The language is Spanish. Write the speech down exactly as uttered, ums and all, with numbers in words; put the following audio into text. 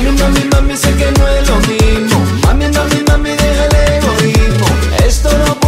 Mami, mami, mami, sé que no es lo mismo. Mami, mami, mami, deja el egoísmo. Esto no